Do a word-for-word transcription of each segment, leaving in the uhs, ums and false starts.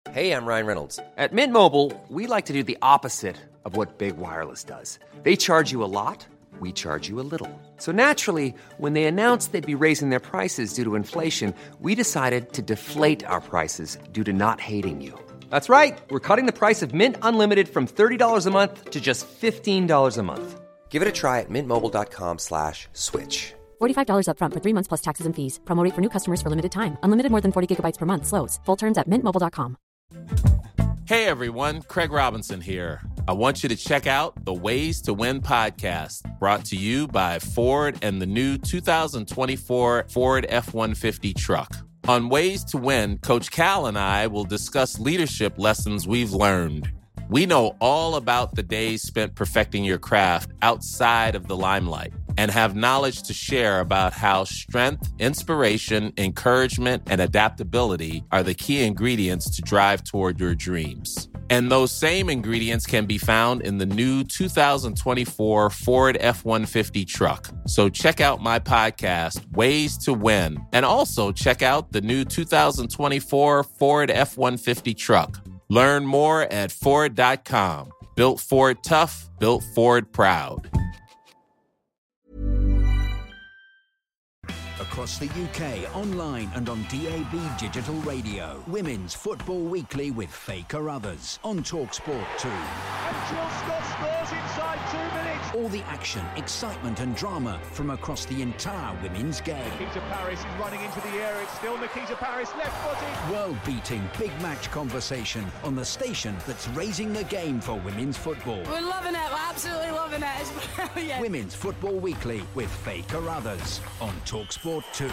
Hey, I'm Ryan Reynolds. At Mint Mobile, we like to do the opposite of what Big Wireless does. They charge you a lot, we charge you a little. So naturally, when they announced they'd be raising their prices due to inflation, we decided to deflate our prices due to not hating you. That's right. We're cutting the price of Mint Unlimited from thirty dollars a month to just fifteen dollars a month. Give it a try at mintmobile.com slash switch. forty-five dollars up front for three months plus taxes and fees. Promo rate for new customers for limited time. Unlimited more than forty gigabytes per month slows. Full terms at mint mobile dot com. Hey everyone, Craig Robinson here. I want you to check out the Ways to Win podcast, brought to you by Ford and the new two thousand twenty-four Ford F one fifty truck. On Ways to Win, Coach Cal and I will discuss leadership lessons we've learned. We know all about the days spent perfecting your craft outside of the limelight and have knowledge to share about how strength, inspiration, encouragement, and adaptability are the key ingredients to drive toward your dreams. And those same ingredients can be found in the new two thousand twenty-four Ford F one fifty truck. So check out my podcast, Ways to Win, and also check out the new two thousand twenty-four Ford F one fifty truck. Learn more at Ford dot com. Built Ford tough, built Ford proud. Across the U K, online and on D A B digital radio. Women's Football Weekly with Faye Carruthers on TalkSport two. And Jill Scott scores inside two minutes. All the action, excitement and drama from across the entire women's game. Nikita Parris is running into the air. It's still Nikita Parris, left-footed. World-beating big match conversation on the station that's raising the game for women's football. We're loving it. We're absolutely loving it. It's brilliant. Women's Football Weekly with Faye Carruthers on TalkSport two.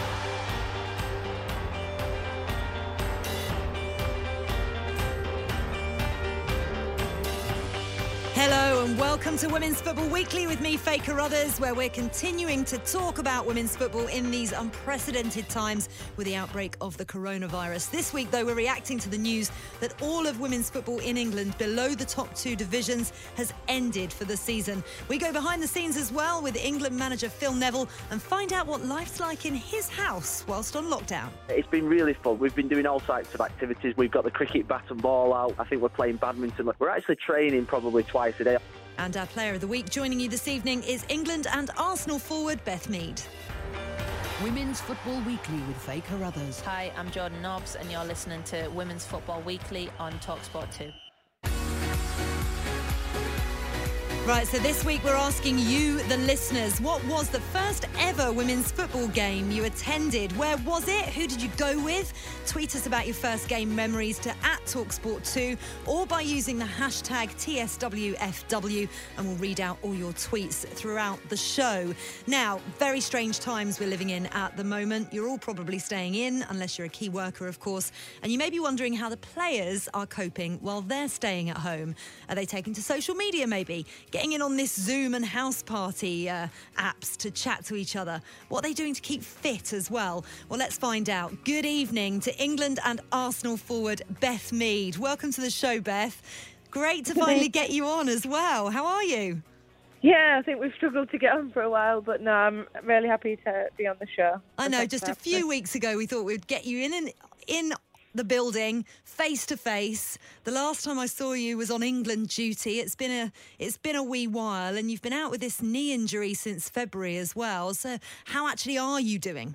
Hello and welcome to Women's Football Weekly with me, Faye Carruthers, where we're continuing to talk about women's football in these unprecedented times with the outbreak of the coronavirus. This week, though, we're reacting to the news that all of women's football in England below the top two divisions has ended for the season. We go behind the scenes as well with England manager Phil Neville and find out what life's like in his house whilst on lockdown. It's been really fun. We've been doing all types of activities. We've got the cricket bat and ball out. I think we're playing badminton. We're actually training probably twice a day. And our player of the week joining you this evening is England and Arsenal forward Beth Mead. Women's Football Weekly with Faye Carruthers. Hi, I'm Jordan Nobbs and you're listening to Women's Football Weekly on TalkSport two. Right, so this week we're asking you, the listeners, what was the first ever women's football game you attended? Where was it? Who did you go with? Tweet us about your first game memories to at TalkSport two or by using the hashtag T S W F W and we'll read out all your tweets throughout the show. Now, very strange times we're living in at the moment. You're all probably staying in, unless you're a key worker, of course, and you may be wondering how the players are coping while they're staying at home. Are they taking to social media maybe? Getting in on this Zoom and house party uh, apps to chat to each other. What are they doing to keep fit as well? Well, let's find out. Good evening to England and Arsenal forward Beth Mead. Welcome to the show, Beth. Great to finally get you on as well. How are you? Yeah, I think we've struggled to get on for a while, but no, I'm really happy to be on the show. I know, just a few weeks ago we thought we'd get you in and in the building, face to face. The last time I saw you was on England duty. It's been a it's been a wee while, and you've been out with this knee injury since February as well. So how actually are you doing?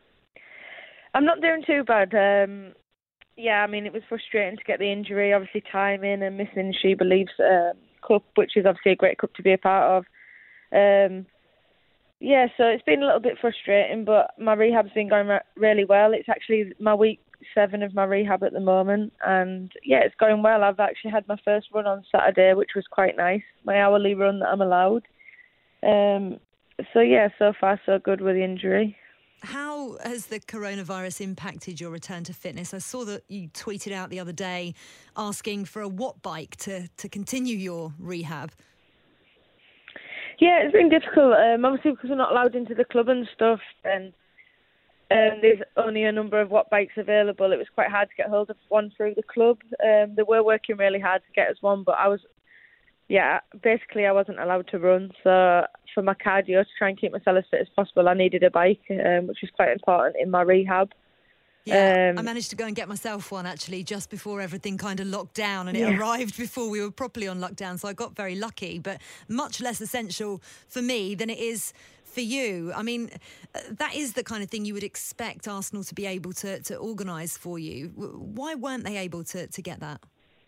I'm not doing too bad. Um, yeah, I mean, it was frustrating to get the injury, obviously timing and missing She Believes uh, Cup, which is obviously a great cup to be a part of. Um, yeah, so it's been a little bit frustrating, but my rehab's been going re- really well. It's actually my week seven of my rehab at the moment, and yeah, it's going well. I've actually had my first run on Saturday, which was quite nice, my hourly run that I'm allowed. Um, so yeah, so far so good with the injury. How has the coronavirus impacted your return to fitness? I saw that you tweeted out the other day asking for a watt bike to, to continue your rehab. Yeah, it's been difficult, um, obviously because we're not allowed into the club and stuff, and Um, there's only a number of watt bikes available. It was quite hard to get hold of one through the club. Um, they were working really hard to get us one, but I was, yeah, basically I wasn't allowed to run. So for my cardio, to try and keep myself as fit as possible, I needed a bike, um, which was quite important in my rehab. Yeah, um, I managed to go and get myself one actually just before everything kind of locked down, and it Yeah. arrived before we were properly on lockdown, so I got very lucky, but much less essential for me than it is for you. I mean, uh, that is the kind of thing you would expect Arsenal to be able to, to organise for you. W- Why weren't they able to, to get that?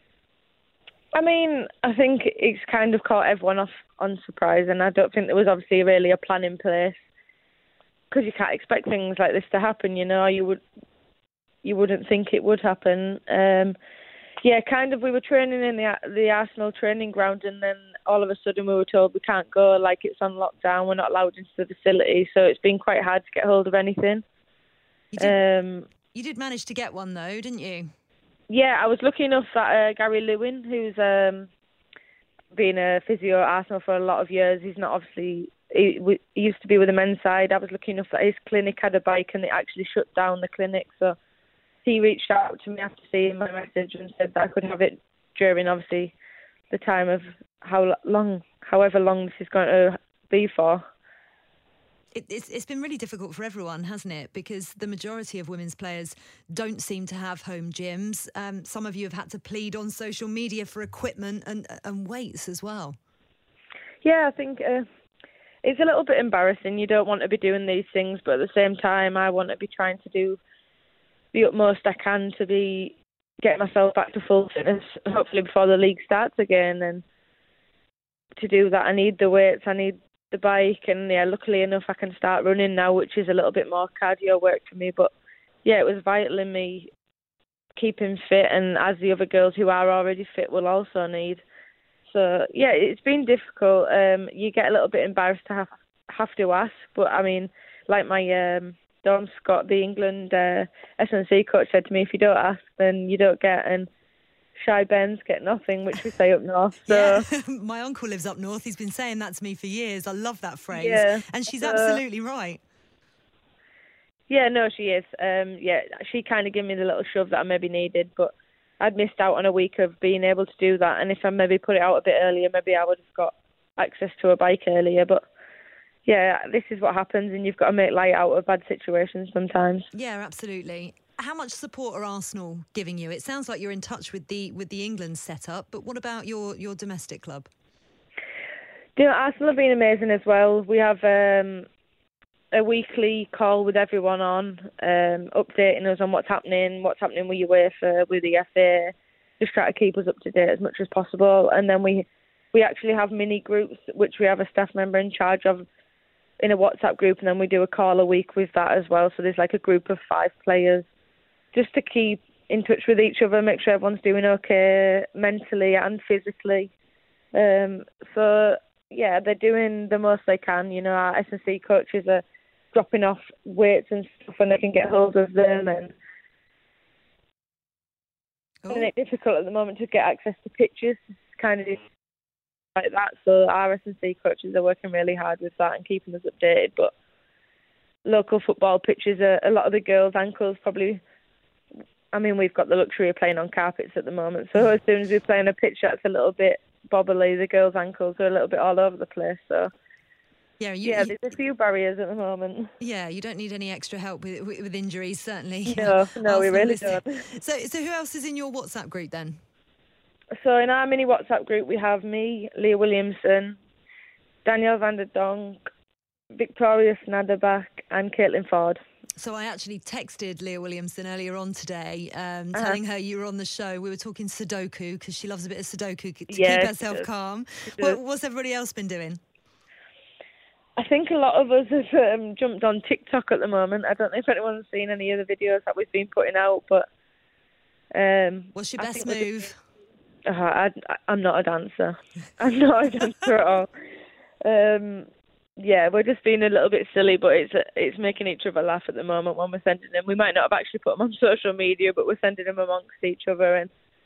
I mean, I think it's kind of caught everyone off on surprise, and I don't think there was obviously really a plan in place, because you can't expect things like this to happen, you know. You would, you wouldn't think it would happen. Um, yeah, kind of, we were training in the the Arsenal training ground, and then all of a sudden we were told we can't go, like it's on lockdown, we're not allowed into the facility, so it's been quite hard to get hold of anything. You did, Um, you did manage to get one though, didn't you? Yeah, I was lucky enough that uh, Gary Lewin, who's um, been a physio at Arsenal for a lot of years, he's not obviously, he, w- he used to be with the men's side. I was lucky enough that his clinic had a bike and they actually shut down the clinic. So he reached out to me after seeing my message and said that I could have it during, obviously, the time of how long, however long this is going to be for. It, it's, it's been really difficult for everyone, hasn't it? Because the majority of women's players don't seem to have home gyms. Um, some of you have had to plead on social media for equipment and, and weights as well. Yeah, I think uh, it's a little bit embarrassing. You don't want to be doing these things, but at the same time, I want to be trying to do the utmost I can to be get myself back to full fitness, hopefully before the league starts again. And to do that, I need the weights, I need the bike, and yeah, luckily enough I can start running now, which is a little bit more cardio work for me. But yeah, it was vital in me keeping fit, and as the other girls who are already fit will also need. So yeah, it's been difficult. Um, you get a little bit embarrassed to have have to ask, but I mean, like my um, Dawn Scott, the England uh, S and C coach, said to me, if you don't ask, then you don't get, and shy Bens get nothing, which we say up north. So. Yeah, my uncle lives up north. He's been saying that to me for years. I love that phrase. Yeah. And she's Uh, absolutely right. Yeah, no, she is. Um, yeah, she kind of gave me the little shove that I maybe needed, but I'd missed out on a week of being able to do that. And if I maybe put it out a bit earlier, maybe I would have got access to a bike earlier. But yeah, this is what happens, and you've got to make light out of bad situations sometimes. Yeah, absolutely. How much support are Arsenal giving you? It sounds like you're in touch with the with the England setup, but what about your, your domestic club? You know, Arsenal have been amazing as well. We have um, a weekly call with everyone on, um, updating us on what's happening, what's happening with UEFA, with the F A, just try to keep us up to date as much as possible. And then we we actually have mini groups, which we have a staff member in charge of in a WhatsApp group, and then we do a call a week with that as well. So there's like a group of five players, just to keep in touch with each other, make sure everyone's doing okay mentally and physically. Um, so, yeah, they're doing the most they can. You know, our S and C coaches are dropping off weights and stuff when they can get hold of them, and Oh. it's difficult at the moment to get access to pitches. It's kind of like that. So our S and C coaches are working really hard with that and keeping us updated. But local football pitches, are, a lot of the girls' ankles probably... I mean, we've got the luxury of playing on carpets at the moment, so as soon as we play on a pitch that's a little bit bobbly, the girls' ankles are a little bit all over the place. So, Yeah, you, yeah, you- there's a few barriers at the moment. yeah, you don't need any extra help with with, with injuries, certainly. No, no, we Arsenal really is- don't. So, so who else is in your WhatsApp group then? So in our mini WhatsApp group, we have me, Leah Williamson, Danielle van der Donk, Victoria Snaderbach, and Caitlin Ford. So I actually texted Leah Williamson earlier on today, um, Uh-huh. telling her you were on the show. We were talking Sudoku because she loves a bit of Sudoku to Yeah, keep she herself does. calm. She What, does. what's everybody else been doing? I think a lot of us have um, jumped on TikTok at the moment. I don't know if anyone's seen any of the videos that we've been putting out, but... Um, What's your I best think we're move? just- Uh, I, I'm not a dancer. I'm not a dancer at all. Um, yeah, we're just being a little bit silly, but it's it's making each other laugh at the moment when we're sending them. We might not have actually put them on social media, but we're sending them amongst each other, and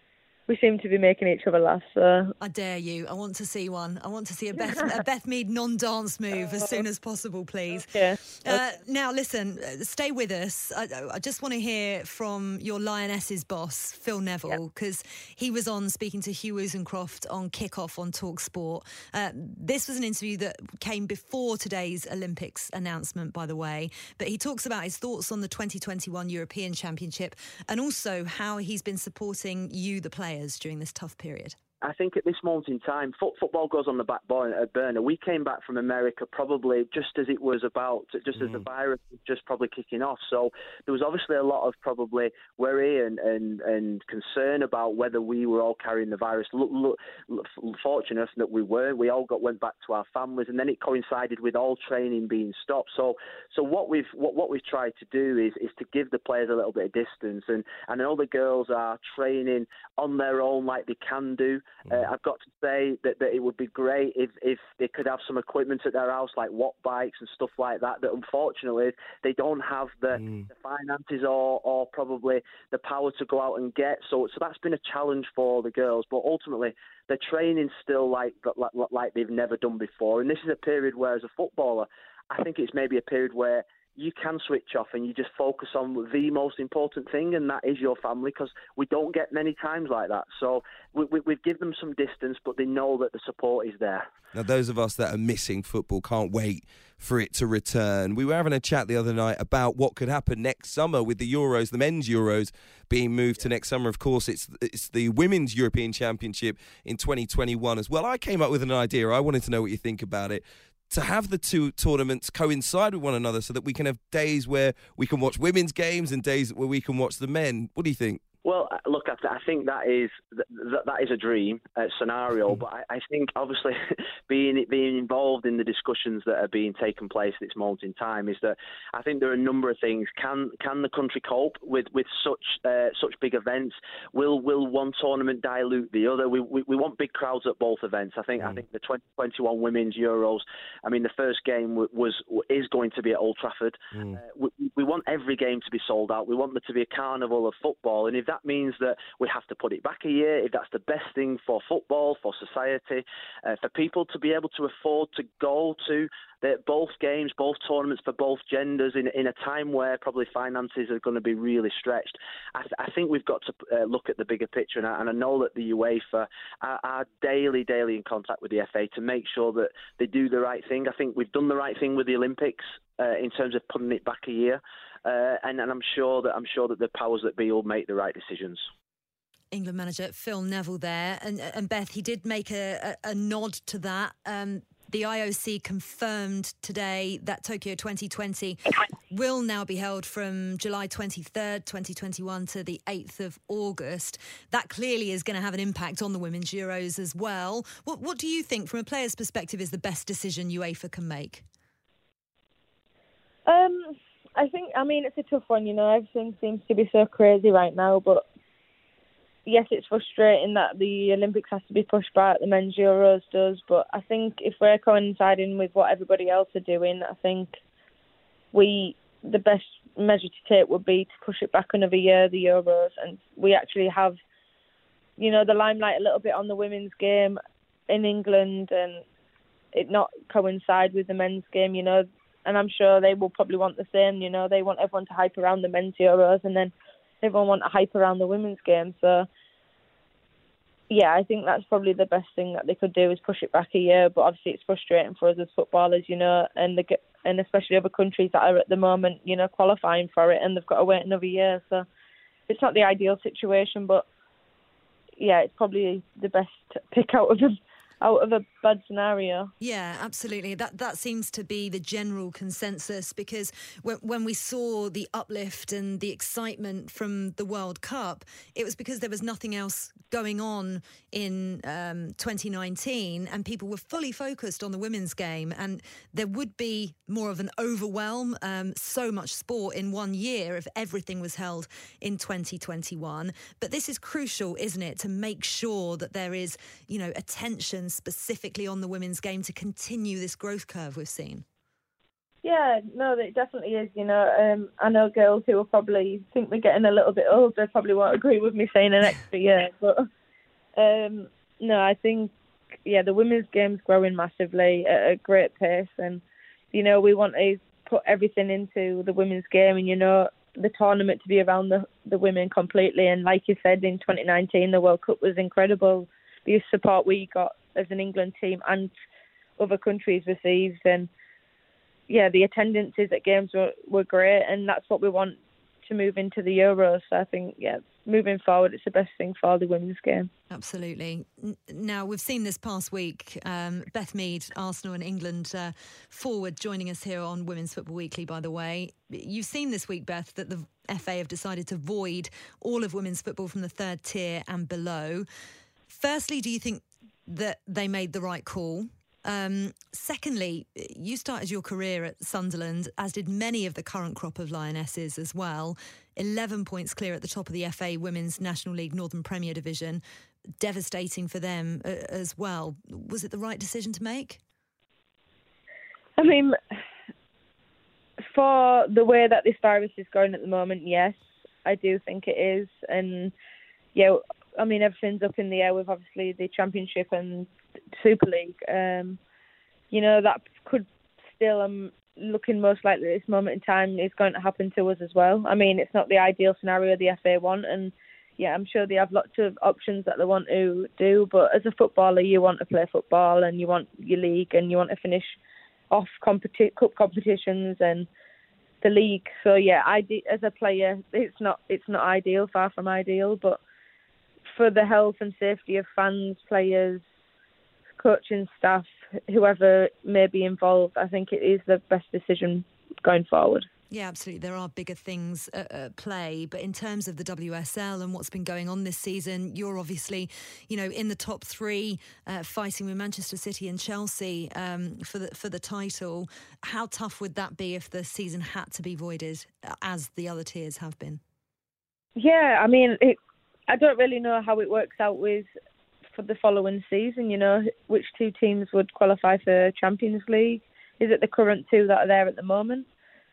we seem to be making each other laugh. So. I dare you. I want to see one. I want to see a Beth, a Beth Mead non-dance move as soon as possible, please. Yeah. Uh, now, listen, stay with us. I, I just want to hear from your Lionesses boss, Phil Neville, because yeah. he was on speaking to Hugh Woozencroft on Kickoff on TalkSport. Uh, this was an interview that came before today's Olympics announcement, by the way, but he talks about his thoughts on the twenty twenty-one European Championship and also how he's been supporting you, the players, during this tough period. I think at this moment in time, foot, football goes on the back burner. We came back from America probably just as it was about, just mm. as the virus was just probably kicking off. So there was obviously a lot of probably worry and, and, and concern about whether we were all carrying the virus. Look, look, look, fortunate that we weren't. We all got went back to our families, and then it coincided with all training being stopped. So, so what we've what, what we've tried to do is is to give the players a little bit of distance, and, and I know the girls are training on their own like they can do. Uh, I've got to say that, that it would be great if, if they could have some equipment at their house, like watt bikes and stuff like that, that unfortunately they don't have the, mm. the finances or, or probably the power to go out and get. So, so that's been a challenge for the girls. But ultimately, they're training still like, like, like they've never done before. And this is a period where, as a footballer, I think it's maybe a period where you can switch off and you just focus on the most important thing, and that is your family, because we don't get many times like that. So we, we, we've given them some distance, but they know that the support is there. Now, those of us that are missing football can't wait for it to return. We were having a chat the other night about what could happen next summer with the Euros, the men's Euros being moved to next summer. Of course, it's it's the Women's European Championship in twenty twenty-one as well. I came up with an idea. I wanted to know what you think about it. To have the two tournaments coincide with one another so that we can have days where we can watch women's games and days where we can watch the men. What do you think? Well, look, I think that is that, that is a dream uh, scenario, but I, I think obviously being being involved in the discussions that are being taken place at this moment in time is that I think there are a number of things. Can can the country cope with with such uh, such big events? Will will one tournament dilute the other? We we, we want big crowds at both events. I think mm. I think the twenty twenty-one Women's Euros. I mean, the first game was is going to be at Old Trafford. Mm. Uh, we, we want every game to be sold out. We want there to be a carnival of football, and if that means that we have to put it back a year, if that's the best thing for football, for society, uh, for people to be able to afford to go to the, both games, both tournaments for both genders in, in a time where probably finances are going to be really stretched. I, th- I think we've got to uh, look at the bigger picture, and I, and I know that the UEFA are, are daily, daily in contact with the F A to make sure that they do the right thing. I think we've done the right thing with the Olympics uh, in terms of putting it back a year. Uh, and, and I'm sure that I'm sure that the powers that be will make the right decisions. England manager Phil Neville there, and and Beth, he did make a, a, a nod to that. Um, the I O C confirmed today that Tokyo twenty twenty will now be held from July twenty-third, twenty twenty-one to the eighth of August. That clearly is going to have an impact on the Women's Euros as well. What what do you think, from a player's perspective, is the best decision UEFA can make? Um. I think, I mean, it's a tough one, you know, everything seems to be so crazy right now, but yes, it's frustrating that the Olympics has to be pushed back, the men's Euros does, but I think if we're coinciding with what everybody else are doing, I think we, the best measure to take would be to push it back another year, the Euros, and we actually have, you know, the limelight a little bit on the women's game in England, and it not coincide with the men's game, you know. And I'm sure they will probably want the same, you know. They want everyone to hype around the men's Euros, and then everyone want to hype around the women's game. So, yeah, I think that's probably the best thing that they could do is push it back a year. But obviously it's frustrating for us as footballers, you know, and the, and especially other countries that are at the moment, you know, qualifying for it, and they've got to wait another year. So it's not the ideal situation, but, yeah, it's probably the best pick out of them. Out of a bad scenario. Yeah, absolutely. That that seems to be the general consensus, because when, when we saw the uplift and the excitement from the World Cup, it was because there was nothing else going on in um, twenty nineteen, and people were fully focused on the women's game, and there would be more of an overwhelm, um, so much sport in one year if everything was held in twenty twenty-one. But this is crucial, isn't it, to make sure that there is, you know, attention specifically on the women's game to continue this growth curve we've seen. Yeah, no, it definitely is. You know, um, I know girls who will probably think they're getting a little bit older probably won't agree with me saying an extra year, but Um, no, I think, yeah, the women's game's growing massively at a great pace. And, you know, we want to put everything into the women's game and, you know, the tournament to be around the, the women completely. And like you said, in twenty nineteen, the World Cup was incredible. The support we got as an England team and other countries received. And, yeah, the attendances at games were, were great. And that's what we want to move into the Euros. So I think, yeah, moving forward, it's the best thing for the women's game. Absolutely. Now, we've seen this past week, um, Beth Mead, Arsenal and England uh, forward, joining us here on Women's Football Weekly, by the way. You've seen this week, Beth, that the F A have decided to void all of women's football from the third tier and below. Firstly, do you think that they made the right call? Um, secondly, you started your career at Sunderland, as did many of the current crop of Lionesses as well. eleven points clear at the top of the F A Women's National League Northern Premier Division. Devastating for them uh, as well. Was it the right decision to make? I mean, for the way that this virus is going at the moment, yes, I do think it is. And, yeah, I mean, everything's up in the air with obviously the Championship and Super League. Um, you know, that could still, um, looking most likely at this moment in time, is going to happen to us as well. I mean, it's not the ideal scenario the F A want, and yeah, I'm sure they have lots of options that they want to do, but as a footballer, you want to play football and you want your league and you want to finish off competi- cup competitions and the league. So yeah, I de- as a player, it's not it's not ideal, far from ideal, but for the health and safety of fans, players, coaching staff, whoever may be involved, I think it is the best decision going forward. Yeah, absolutely. There are bigger things at, at play. But in terms of the W S L and what's been going on this season, you're obviously, you know, in the top three, uh, fighting with Manchester City and Chelsea um, for the for the title. How tough would that be if the season had to be voided, as the other tiers have been? Yeah, I mean, it, I don't really know how it works out with for the following season. You know, which two teams would qualify for Champions League? Is it the current two that are there at the moment?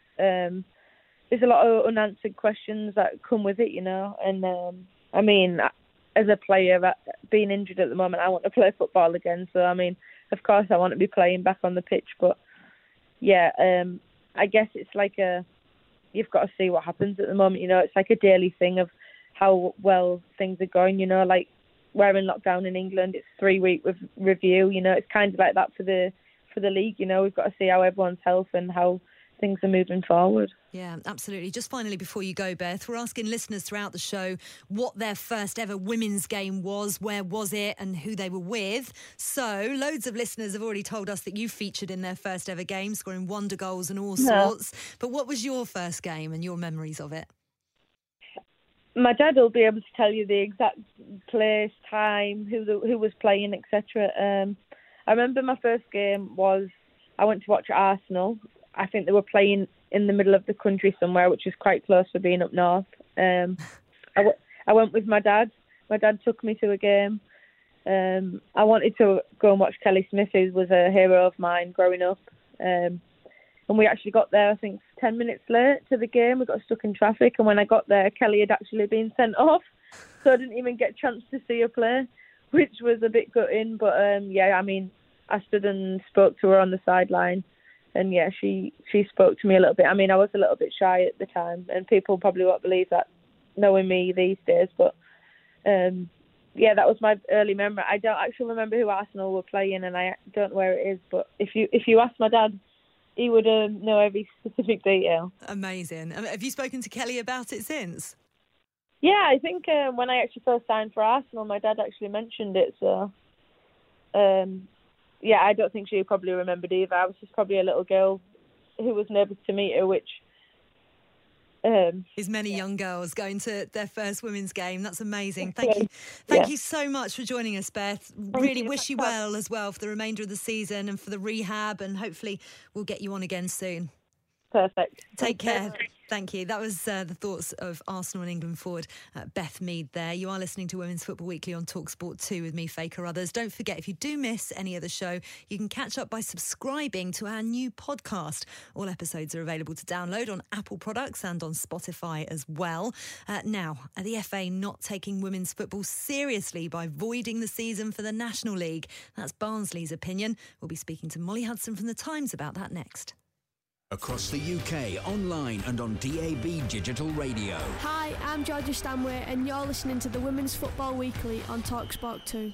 Um, there's a lot of unanswered questions that come with it, you know. And um, I mean, as a player, being injured at the moment, I want to play football again. So I mean, of course, I want to be playing back on the pitch. But yeah, um, I guess it's like a you've got to see what happens at the moment. You know, it's like a daily thing of how well things are going. You know, like we're in lockdown in England. It's three week with review. You know, it's kind of like that for the for the league. You know, we've got to see how everyone's health and how things are moving forward. Yeah, absolutely. Just finally, before you go, Beth, we're asking listeners throughout the show what their first ever women's game was, where was it, and who they were with. So loads of listeners have already told us that you featured in their first ever game, scoring wonder goals and all Yeah. sorts. But what was your first game and your memories of it? My dad will be able to tell you the exact place, time, who the, who was playing, et cetera. Um, I remember my first game was I went to watch Arsenal. I think they were playing in the middle of the country somewhere, which is quite close for being up north. Um, I, w- I went with my dad. My dad took me to a game. Um, I wanted to go and watch Kelly Smith, who was a hero of mine growing up. Um, and we actually got there, I think, ten minutes late to the game. We got stuck in traffic. And when I got there, Kelly had actually been sent off. So I didn't even get a chance to see her play, which was a bit gutting. But, um, yeah, I mean, I stood and spoke to her on the sideline. And, yeah, she, she spoke to me a little bit. I mean, I was a little bit shy at the time, and people probably won't believe that, knowing me these days. But, um, yeah, that was my early memory. I don't actually remember who Arsenal were playing, and I don't know where it is. But if you if you ask my dad, he would uh, know every specific detail. Amazing. Um, have you spoken to Kelly about it since? Yeah, I think uh, when I actually first signed for Arsenal, my dad actually mentioned it. So, um yeah, I don't think she probably remembered either. I was just probably a little girl who was nervous to meet her, which... Um, Is many yeah. young girls going to their first women's game. That's amazing. Thank you. Thank Yeah. you so much for joining us, Beth. Thank really you. wish you well as well for the remainder of the season and for the rehab, and hopefully we'll get you on again soon. Perfect. Take care. Thank you. That was uh, the thoughts of Arsenal and England forward uh, Beth Mead there. You are listening to Women's Football Weekly on TalkSport two with me, Faye Carruthers. Don't forget, if you do miss any of the show, you can catch up by subscribing to our new podcast. All episodes are available to download on Apple products and on Spotify as well. Uh, now, are the F A not taking women's football seriously by voiding the season for the National League? That's Barnsley's opinion. We'll be speaking to Molly Hudson from The Times about that next. Across the U K, online and on D A B Digital Radio. Hi, I'm Georgia Stanway and you're listening to the Women's Football Weekly on TalkSport two.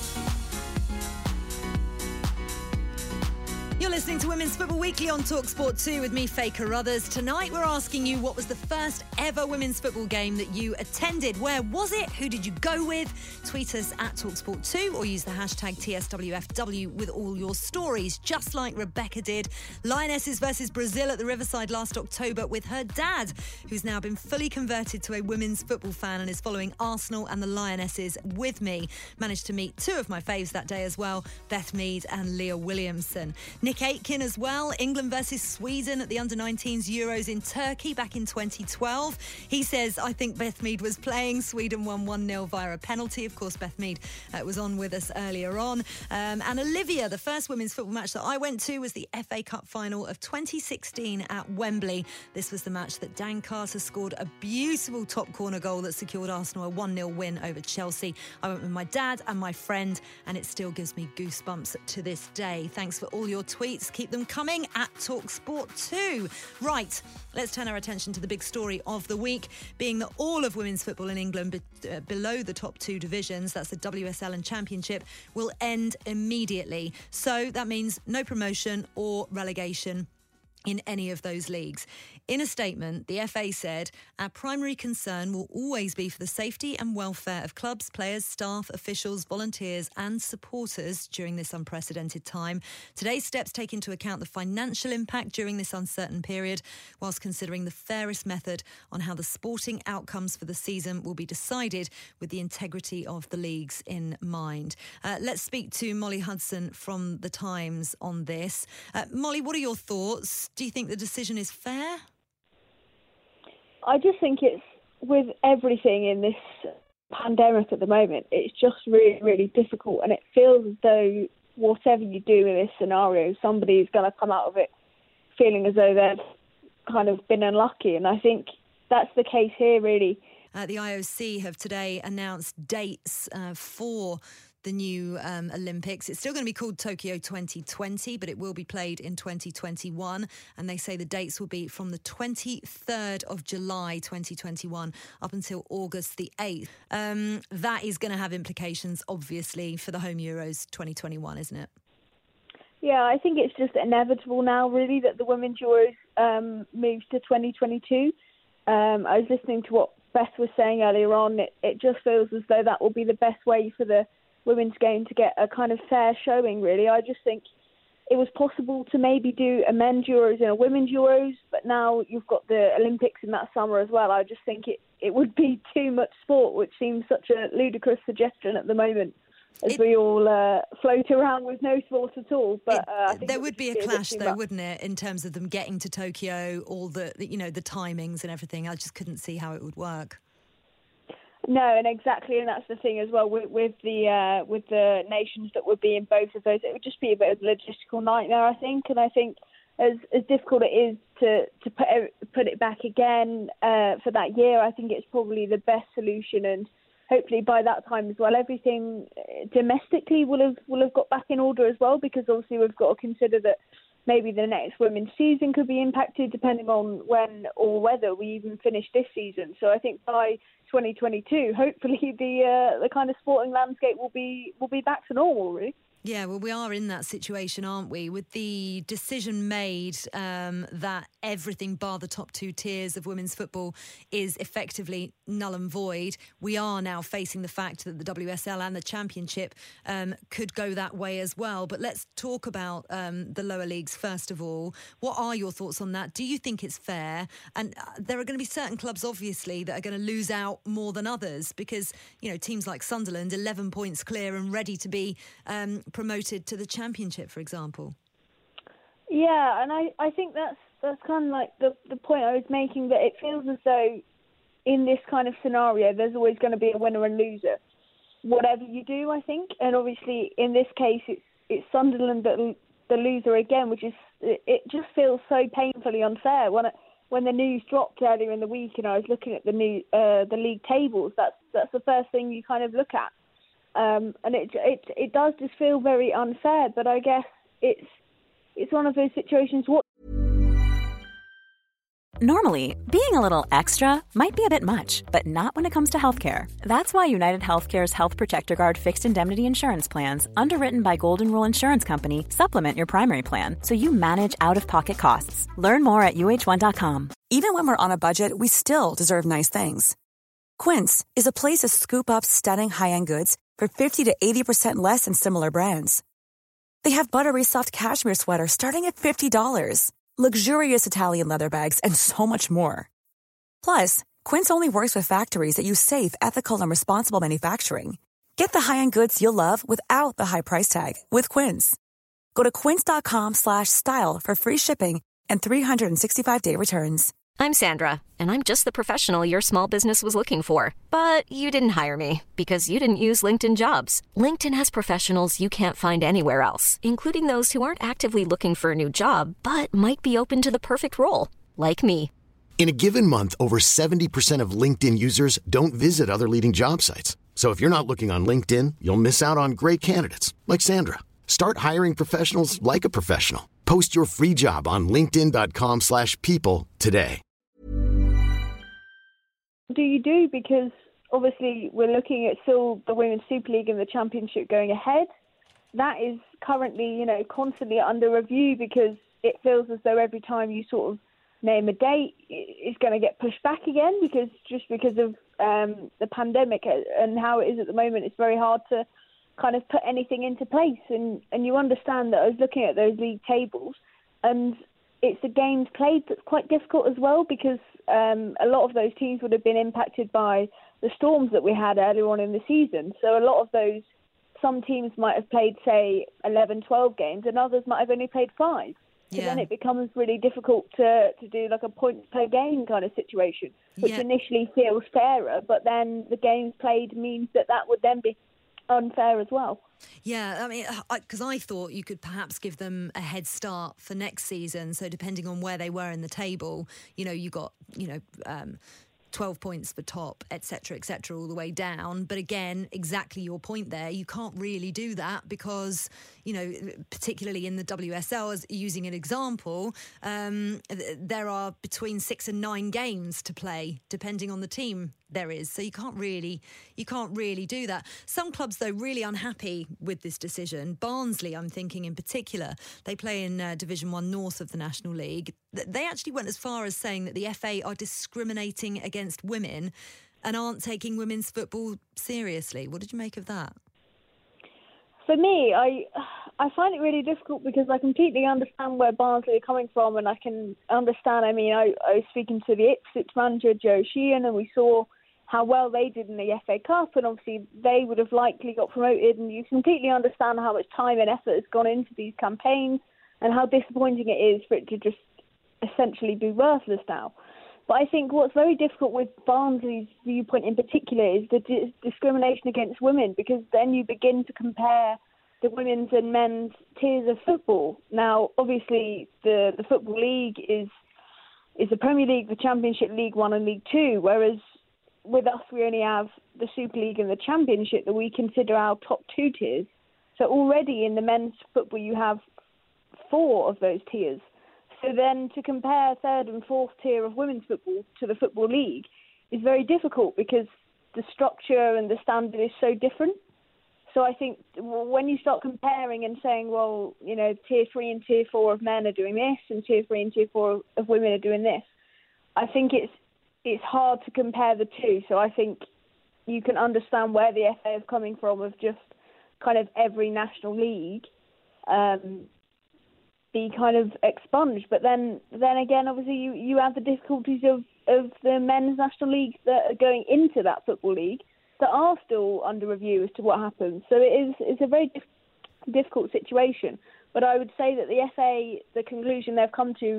You're listening to Women's Football Weekly on TalkSport two with me, Faye Carruthers. Tonight we're asking you, what was the first ever women's football game that you attended? Where was it? Who did you go with? Tweet us at TalkSport two or use the hashtag T S W F W with all your stories, just like Rebecca did. Lionesses versus Brazil at the Riverside last October with her dad, who's now been fully converted to a women's football fan and is following Arsenal and the Lionesses with me. Managed to meet two of my faves that day as well, Beth Mead and Leah Williamson. Nick Aitken as well. England versus Sweden at the under nineteens Euros in Turkey back in twenty twelve. He says, I think Beth Mead was playing. Sweden won one nil via a penalty. Of course, Beth Mead uh, was on with us earlier on. Um, and Olivia, the first women's football match that I went to was the F A Cup final of twenty sixteen at Wembley. This was the match that Dan Carter scored a beautiful top corner goal that secured Arsenal a one nil win over Chelsea. I went with my dad and my friend, and it still gives me goosebumps to this day. Thanks for all your tweets. Keep them coming at TalkSport two. Right, let's turn our attention to the big story of the week, being that all of women's football in England be- uh, below the top two divisions, that's the W S L and Championship, will end immediately. So that means no promotion or relegation in any of those leagues. In a statement, the F A said, our primary concern will always be for the safety and welfare of clubs, players, staff, officials, volunteers and supporters during this unprecedented time. Today's steps take into account the financial impact during this uncertain period, whilst considering the fairest method on how the sporting outcomes for the season will be decided with the integrity of the leagues in mind. Uh, let's speak to Molly Hudson from The Times on this. Uh, Molly, what are your thoughts? Do you think the decision is fair? I just think it's, with everything in this pandemic at the moment, it's just really, really difficult, and it feels as though whatever you do in this scenario, somebody's going to come out of it feeling as though they've kind of been unlucky, and I think that's the case here, really. Uh, the I O C have today announced dates uh, for the new um, Olympics. It's still going to be called Tokyo twenty twenty, but it will be played in twenty twenty-one. And they say the dates will be from the twenty-third of July twenty twenty-one up until August the eighth. Um, that is going to have implications, obviously, for the home Euros twenty twenty-one, isn't it? Yeah, I think it's just inevitable now, really, that the Women's Euros um, moves to twenty twenty-two. Um, I was listening to what Beth was saying earlier on. It, it just feels as though that will be the best way for the women's game to get a kind of fair showing, really. I just think it was possible to maybe do a men's Euros and a women's Euros, but now you've got the Olympics in that summer as well. I just think it, it would be too much sport, which seems such a ludicrous suggestion at the moment, as it, we all uh, float around with no sport at all. But uh, I think there would be a clash, though, much. wouldn't it, in terms of them getting to Tokyo, all the, you know, the timings and everything. I just couldn't see how it would work. No, and exactly, and that's the thing as well with, with the uh, with the nations that would be in both of those. It would just be a bit of a logistical nightmare, I think. And I think as as difficult it is to to put it, put it back again uh, for that year, I think it's probably the best solution. And hopefully by that time as well, everything domestically will have will have got back in order as well. Because obviously we've got to consider that maybe the next women's season could be impacted depending on when or whether we even finish this season. So I think by twenty twenty-two, hopefully the uh, the kind of sporting landscape will be will be back to normal, really. Yeah, well, we are in that situation, aren't we? With the decision made um, that everything bar the top two tiers of women's football is effectively null and void, we are now facing the fact that the W S L and the Championship um, could go that way as well. But let's talk about um, the lower leagues first of all. What are your thoughts on that? Do you think it's fair? And uh, there are going to be certain clubs, obviously, that are going to lose out more than others because, you know, teams like Sunderland, eleven points clear and ready to be Um, promoted to the Championship, for example. Yeah, and I, I think that's that's kind of like the the point I was making, that it feels as though in this kind of scenario, there's always going to be a winner and loser, whatever you do, I think. And obviously, in this case, it's it's Sunderland that the loser again, which is it, it just feels so painfully unfair. When it, when the news dropped earlier in the week, and I was looking at the new uh, the league tables, that's that's the first thing you kind of look at, um, and it it it does just feel very unfair. But I guess it's it's one of those situations. What Normally, being a little extra might be a bit much, but not when it comes to healthcare. That's why United Healthcare's Health Protector Guard fixed indemnity insurance plans, underwritten by Golden Rule Insurance Company, supplement your primary plan so you manage out-of-pocket costs. Learn more at U H one dot com. Even when we're on a budget, we still deserve nice things. Quince is a place to scoop up stunning high-end goods for fifty to eighty percent less than similar brands. They have buttery soft cashmere sweaters starting at fifty dollars. Luxurious Italian leather bags, and so much more. Plus, Quince only works with factories that use safe, ethical, and responsible manufacturing. Get the high-end goods you'll love without the high price tag with Quince. Go to quince.com slash style for free shipping and three sixty-five day returns. I'm Sandra, and I'm just the professional your small business was looking for. But you didn't hire me because you didn't use LinkedIn Jobs. LinkedIn has professionals you can't find anywhere else, including those who aren't actively looking for a new job, but might be open to the perfect role, like me. In a given month, over seventy percent of LinkedIn users don't visit other leading job sites. So if you're not looking on LinkedIn, you'll miss out on great candidates like Sandra. Start hiring professionals like a professional. Post your free job on linkedin.com slash people today. do you do? Because obviously we're looking at still the Women's Super League and the Championship going ahead. That is currently, you know, constantly under review because it feels as though every time you sort of name a date, it's going to get pushed back again because just because of um, the pandemic and how it is at the moment, it's very hard to kind of put anything into place. And, and you understand that I was looking at those league tables and it's the games played that's quite difficult as well because um, a lot of those teams would have been impacted by the storms that we had earlier on in the season. So a lot of those, some teams might have played, say, eleven, twelve games and others might have only played five. So yeah. Then it becomes really difficult to, to do like a points per game kind of situation, which yeah. initially feels fairer, but then the games played means that that would then be unfair as well. Yeah, I mean, because I, I thought you could perhaps give them a head start for next season. So depending on where they were in the table, you know, you got, you know, um, twelve points for top, et cetera, et cetera, all the way down. But again, exactly your point there, you can't really do that because, you know, particularly in the W S L, as using an example, um, there are between six and nine games to play, depending on the team there is. So you can't really, you can't really do that. Some clubs, though, really unhappy with this decision. Barnsley, I'm thinking in particular, they play in uh, Division One North of the National League. They actually went as far as saying that the F A are discriminating against women and aren't taking women's football seriously. What did you make of that? For me, I I find it really difficult because I completely understand where Barnsley are coming from, and I can understand. I mean, I, I was speaking to the Ipswich manager, Joe Sheehan, and we saw how well they did in the F A Cup, and obviously they would have likely got promoted, and you completely understand how much time and effort has gone into these campaigns and how disappointing it is for it to just essentially be worthless now. But I think what's very difficult with Barnsley's viewpoint in particular is the di- discrimination against women, because then you begin to compare the women's and men's tiers of football. Now, obviously, the, the Football League is is the Premier League, the Championship, League One and League Two, whereas with us we only have the Super League and the Championship that we consider our top two tiers. So already in the men's football you have four of those tiers. So then to compare third and fourth tier of women's football to the Football League is very difficult because the structure and the standard is so different. So I think when you start comparing and saying, well, you know, tier three and tier four of men are doing this and tier three and tier four of women are doing this, I think it's it's hard to compare the two. So I think you can understand where the F A is coming from of just kind of every national league um, be kind of expunged. But then then again, obviously, you, you have the difficulties of, of the men's national league that are going into that Football League that are still under review as to what happens. So it is it's a very dif- difficult situation. But I would say that the F A, the conclusion they've come to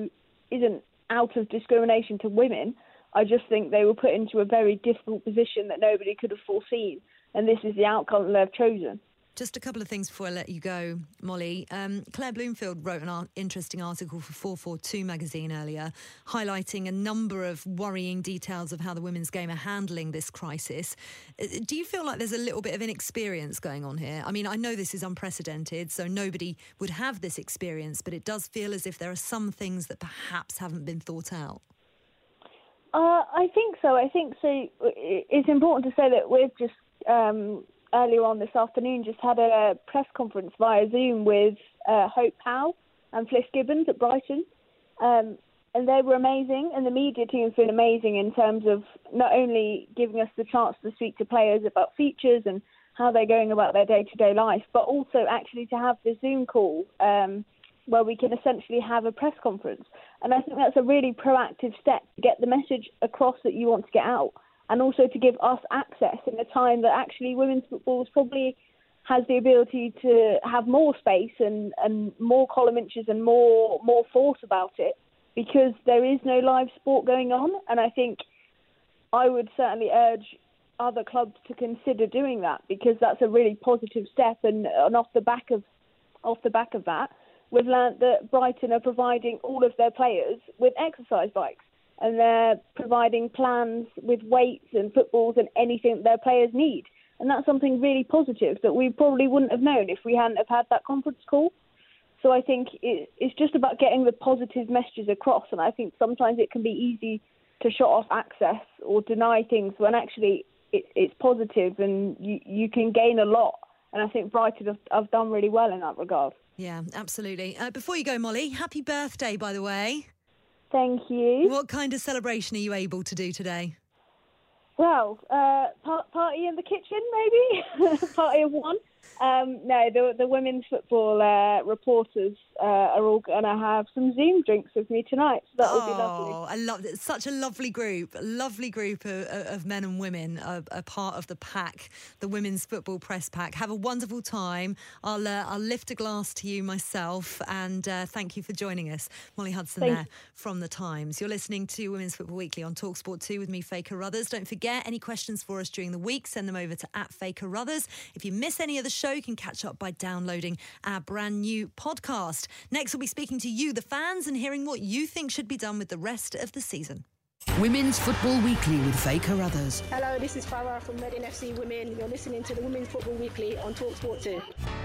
isn't out of discrimination to women. I just think they were put into a very difficult position that nobody could have foreseen, and this is the outcome they've chosen. Just a couple of things before I let you go, Molly. Um, Claire Bloomfield wrote an ar- interesting article for four forty-two magazine earlier, highlighting a number of worrying details of how the women's game are handling this crisis. Uh, do you feel like there's a little bit of inexperience going on here? I mean, I know this is unprecedented, so nobody would have this experience, but it does feel as if there are some things that perhaps haven't been thought out. Uh, I think so. I think so. It's important to say that we've just... Um, earlier on this afternoon, just had a press conference via Zoom with uh, Hope Powell and Fliss Gibbons at Brighton. Um, and they were amazing, and the media team's been amazing in terms of not only giving us the chance to speak to players about features and how they're going about their day-to-day life, but also actually to have the Zoom call um, where we can essentially have a press conference. And I think that's a really proactive step to get the message across that you want to get out, and also to give us access in a time that actually women's football probably has the ability to have more space and, and more column inches and more more thought about it, because there is no live sport going on. And I think I would certainly urge other clubs to consider doing that, because that's a really positive step. And, and off the back of off the back of that, we've learnt that Brighton are providing all of their players with exercise bikes. And they're providing plans with weights and footballs and anything that their players need. And that's something really positive that we probably wouldn't have known if we hadn't have had that conference call. So I think it, it's just about getting the positive messages across. And I think sometimes it can be easy to shut off access or deny things when actually it, it's positive and you, you can gain a lot. And I think Brighton have, have done really well in that regard. Yeah, absolutely. Uh, before you go, Molly, happy birthday, by the way. Thank you. What kind of celebration are you able to do today? Well, uh, par- party in the kitchen, maybe? Party of one. Um, no, the, the women's football uh, reporters uh, are all going to have some Zoom drinks with me tonight. So that will oh, be lovely. I love it. Such a lovely group, a lovely group of, of men and women, a, a part of the pack, the Women's Football Press Pack. Have a wonderful time. I'll uh, I'll lift a glass to you myself, and uh, thank you for joining us. Molly Hudson thank there you. From The Times. You're listening to Women's Football Weekly on TalkSport two with me, Faye Carruthers. Don't forget, any questions for us during the week, send them over to at Faye Carruthers. If you miss any of the show, you can catch up by downloading our brand new podcast. Next, we'll be speaking to you, the fans, and hearing what you think should be done with the rest of the season. Women's Football Weekly with Faye Carruthers. Hello, this is Farah from Reading F C Women. You're listening to the Women's Football Weekly on TalkSport two.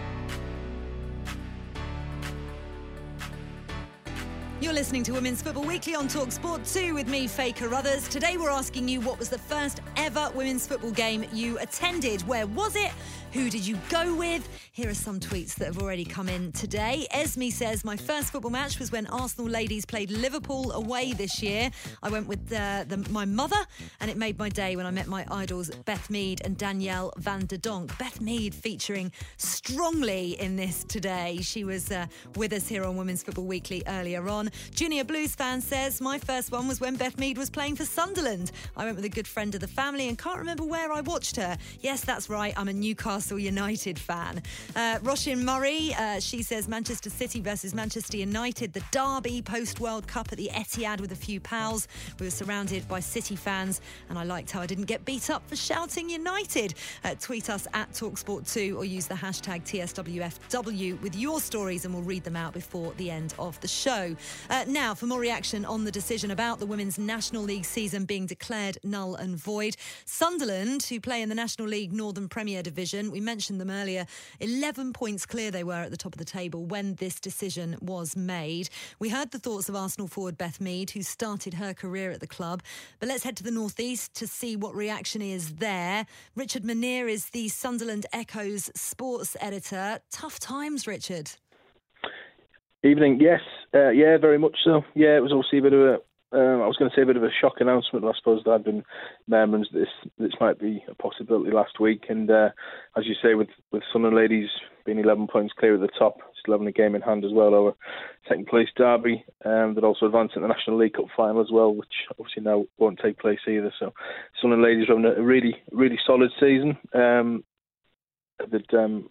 You're listening to Women's Football Weekly on TalkSport two with me, Faye Carruthers. Today we're asking you, what was the first ever women's football game you attended? Where was it? Who did you go with? Here are some tweets that have already come in today. Esme says, my first football match was when Arsenal ladies played Liverpool away this year. I went with uh, the, my mother, and it made my day when I met my idols Beth Mead and Danielle van der Donk. Beth Mead featuring strongly in this today. She was uh, with us here on Women's Football Weekly earlier on. Junior Blues fan says, my first one was when Beth Mead was playing for Sunderland. I went with a good friend of the family and can't remember where I watched her. Yes, that's right, I'm a Newcastle United fan. Uh, Roshin Murray, uh, she says Manchester City versus Manchester United, the derby post-World Cup at the Etihad with a few pals. We were surrounded by City fans, and I liked how I didn't get beat up for shouting United. Uh, tweet us at TalkSport two or use the hashtag T S W F W with your stories, and we'll read them out before the end of the show. Uh, now, for more reaction on the decision about the Women's National League season being declared null and void, Sunderland, who play in the National League Northern Premier Division, we mentioned them earlier, eleven points clear they were at the top of the table when this decision was made. We heard the thoughts of Arsenal forward Beth Mead, who started her career at the club. But let's head to the northeast to see what reaction is there. Richard Manier is the Sunderland Echo's sports editor. Tough times, Richard. Evening, yes, uh, yeah, very much so. Yeah, it was obviously a bit of a, um, I was going to say a bit of a shock announcement, but I suppose there had been murmurings that this, this might be a possibility last week. And uh, as you say, with, with Sunderland ladies being eleven points clear at the top, still having a game in hand as well over second place Derby, um, that also advanced in the National League Cup final as well, which obviously now won't take place either. So Sunderland ladies are having a really, really solid season. Um, that um,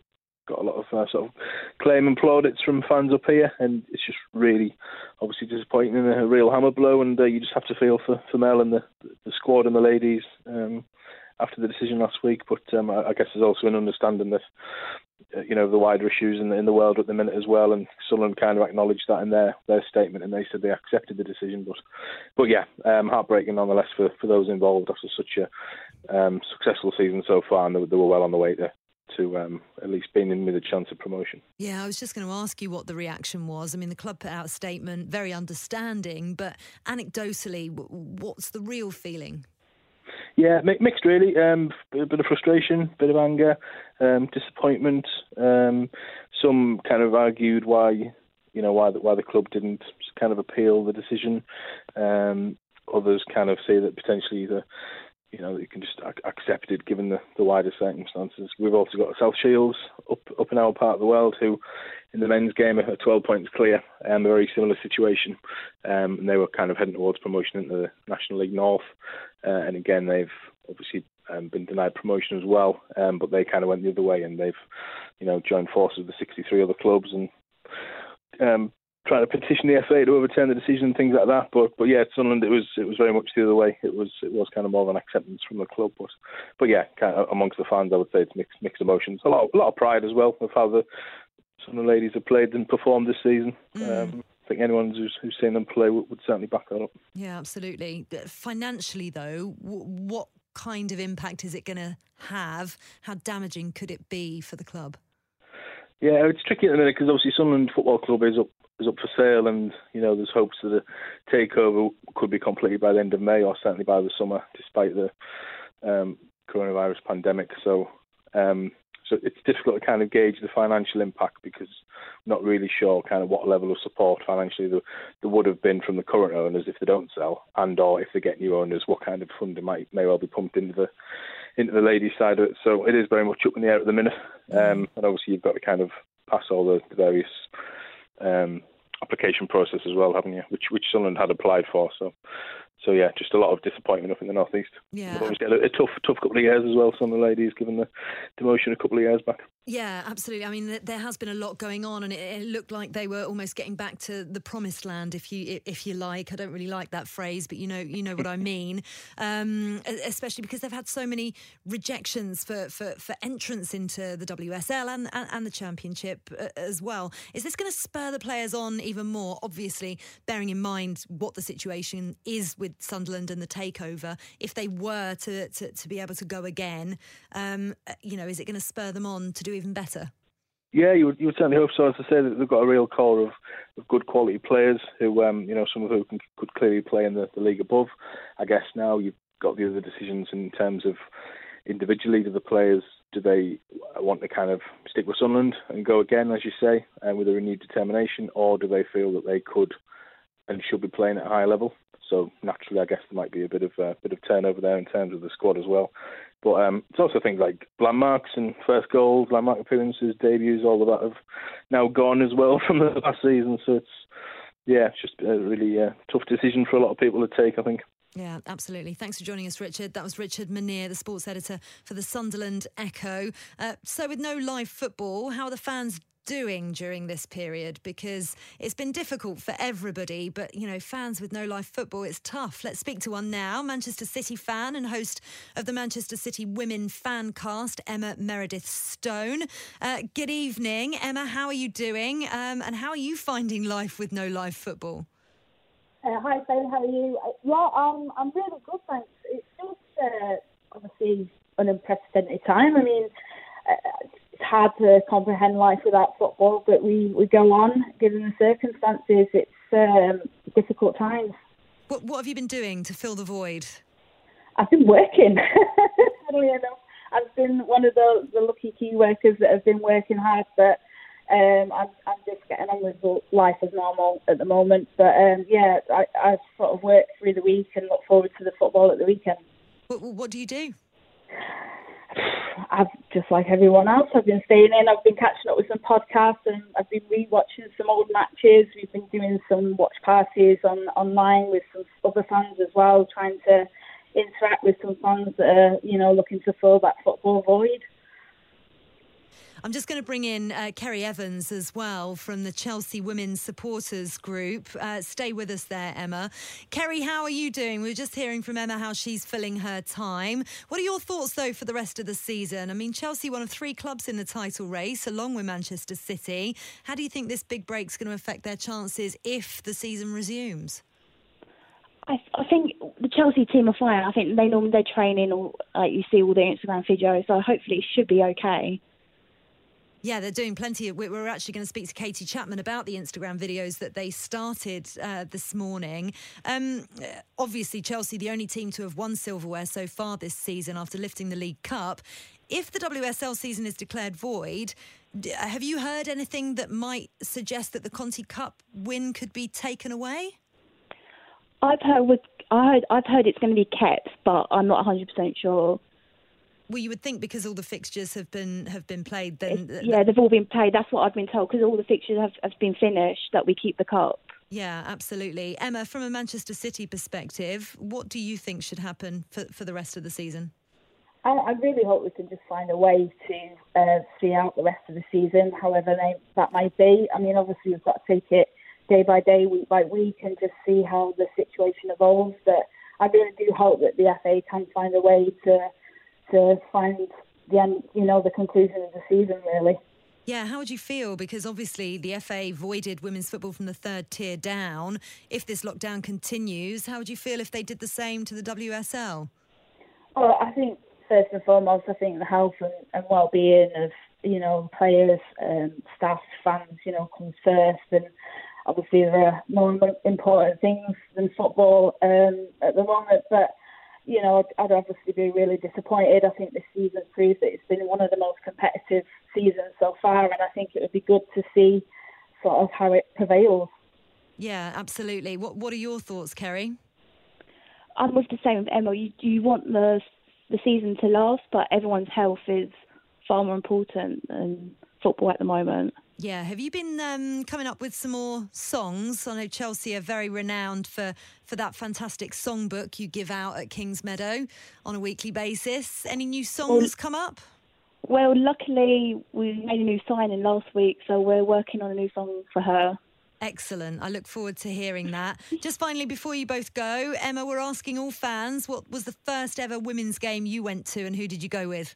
got a lot of uh, sort of claim and plaudits from fans up here, and it's just really obviously disappointing and a real hammer blow. And uh, you just have to feel for, for Mel and the, the squad and the ladies um, after the decision last week. But um, I, I guess there's also an understanding that uh, you know the wider issues in the, in the world at the minute as well. And Sunderland kind of acknowledged that in their, their statement, and they said they accepted the decision. But but yeah, um, heartbreaking nonetheless for, for those involved after such a um, successful season so far, and they, they were well on the way to. to um, at least being in with a chance of promotion. Yeah, I was just going to ask you what the reaction was. I mean, the club put out a statement, very understanding, but anecdotally, what's the real feeling? Yeah, mixed really. Um, a bit of frustration, a bit of anger, um, disappointment. Um, some kind of argued why, you know, why the, why the club didn't kind of appeal the decision. Um, others kind of say that potentially the You know, you can just accept it given the, the wider circumstances. We've also got South Shields up up in our part of the world who, in the men's game, are twelve points clear, um, a very similar situation. Um, and they were kind of heading towards promotion into the National League North. Uh, and again, they've obviously um, been denied promotion as well. Um, but they kind of went the other way, and they've, you know, joined forces with the sixty-three other clubs and um, trying to petition the F A to overturn the decision and things like that. But but yeah, at Sunderland it was it was very much the other way. It was it was kind of more of an acceptance from the club. But but yeah, kind of amongst the fans, I would say it's mixed mixed emotions. A lot a lot of pride as well of how the Sunderland ladies have played and performed this season. Mm. Um, I think anyone who's, who's seen them play would, would certainly back that up. Yeah, absolutely. Financially, though, w- what kind of impact is it going to have? How damaging could it be for the club? Yeah, it's tricky at the minute because obviously Sunderland Football Club is up is up for sale, and you know there's hopes that a takeover could be completed by the end of May or certainly by the summer, despite the um, coronavirus pandemic. So, um, so it's difficult to kind of gauge the financial impact because we're not really sure kind of what level of support financially there, there would have been from the current owners if they don't sell, and or if they get new owners, what kind of funding might may well be pumped into the into the ladies' side of it. So it is very much up in the air at the minute, um, and obviously you've got to kind of pass all the, the various um, application process as well, haven't you? Which which Sunderland had applied for. So so yeah, just a lot of disappointment up in the northeast. Yeah, We've obviously had a, a tough tough couple of years as well. Some of the ladies given the demotion a couple of years back. Yeah, absolutely. I mean, there has been a lot going on, and it, it looked like they were almost getting back to the promised land, if you if you like. I don't really like that phrase, but you know you know what I mean. Um, especially because they've had so many rejections for, for, for entrance into the W S L and, and, and the Championship as well. Is this going to spur the players on even more? Obviously, bearing in mind what the situation is with Sunderland and the takeover, if they were to, to, to be able to go again, um, you know, is it going to spur them on to do even better? Yeah, you would, you would certainly hope so. As I say, that they've got a real core of, of good quality players who, um, you know, some of who can, could clearly play in the, the league above. I guess now you've got the other decisions in terms of individually to the players. Do they want to kind of stick with Sunderland and go again, as you say, uh, with a renewed determination, or do they feel that they could and should be playing at a high level? So naturally, I guess there might be a bit of a uh, bit of turnover there in terms of the squad as well. But um, it's also things like landmarks and first goals, landmark appearances, debuts, all of that have now gone as well from the last season. So it's yeah, it's just a really uh, tough decision for a lot of people to take, I think. Yeah, absolutely. Thanks for joining us, Richard. That was Richard Manier, the sports editor for the Sunderland Echo. Uh, so with no live football, how are the fans doing during this period? Because it's been difficult for everybody, but, you know, fans with no live football, it's tough. Let's speak to one now. Manchester City fan and host of the Manchester City Women Fancast, Emma Meredith Stone. Uh, good evening, Emma. How are you doing? Um, and how are you finding life with no live football? Uh, hi, Phil. How are you? Uh, yeah, um, I'm really good, thanks. It's just uh, obviously an unprecedented time. I mean, uh, it's hard to comprehend life without football, but we, we go on. Given the circumstances, it's um, difficult times. What, what have you been doing to fill the void? I've been working. Funnily enough, I've been one of the, the lucky key workers that have been working hard, but Um, I'm, I'm just getting on with life as normal at the moment. But um, yeah, I, I sort of work through the week and look forward to the football at the weekend. What, what do you do? I've just like everyone else. I've been staying in. I've been catching up with some podcasts, and I've been re-watching some old matches. We've been doing some watch parties on online with some other fans as well, trying to interact with some fans that are, you know, looking to fill that football void. I'm just going to bring in uh, Kerry Evans as well from the Chelsea Women's Supporters Group. Uh, stay with us there, Emma. Kerry, how are you doing? We were just hearing from Emma how she's filling her time. What are your thoughts, though, for the rest of the season? I mean, Chelsea, one of three clubs in the title race, along with Manchester City. How do you think this big break's going to affect their chances if the season resumes? I, I think the Chelsea team are fine. I think they normally they train in, all, like you see all the Instagram videos, so hopefully it should be okay. Yeah, they're doing plenty. Of, we're actually going to speak to Katie Chapman about the Instagram videos that they started uh, this morning. Um, obviously, Chelsea, the only team to have won silverware so far this season after lifting the League Cup. If the W S L season is declared void, have you heard anything that might suggest that the Conti Cup win could be taken away? I've heard, with, I heard, I've heard it's going to be kept, but I'm not one hundred percent sure. Well, you would think because all the fixtures have been have been played, then It, yeah, they've all been played. That's what I've been told, because all the fixtures have, have been finished, that we keep the cup. Yeah, absolutely. Emma, from a Manchester City perspective, what do you think should happen for, for the rest of the season? I, I really hope we can just find a way to uh, see out the rest of the season, however they, that might be. I mean, obviously we've got to take it day by day, week by week, and just see how the situation evolves. But I really do hope that the F A can find a way to to find the end, you know, the conclusion of the season, really. Yeah, how would you feel? Because obviously the F A voided women's football from the third tier down. If this lockdown continues, how would you feel if they did the same to the W S L? Well, I think first and foremost, I think the health and, and well-being of, you know, players, um, staff, fans, you know, comes first. And obviously there are more important things than football um, at the moment. But you know, I'd, I'd obviously be really disappointed. I think this season proves that it's been one of the most competitive seasons so far, and I think it would be good to see sort of how it prevails. Yeah, absolutely. What What are your thoughts, Kerry? I'm with the same with Emma. You, you want the the season to last, but everyone's health is far more important than football at the moment. Yeah, have you been um, coming up with some more songs? I know Chelsea are very renowned for, for that fantastic songbook you give out at Kingsmeadow on a weekly basis. Any new songs well, come up? Well, luckily we made a new signing last week, so we're working on a new song for her. Excellent. I look forward to hearing that. Just finally, before you both go, Emma, we're asking all fans, what was the first ever women's game you went to and who did you go with?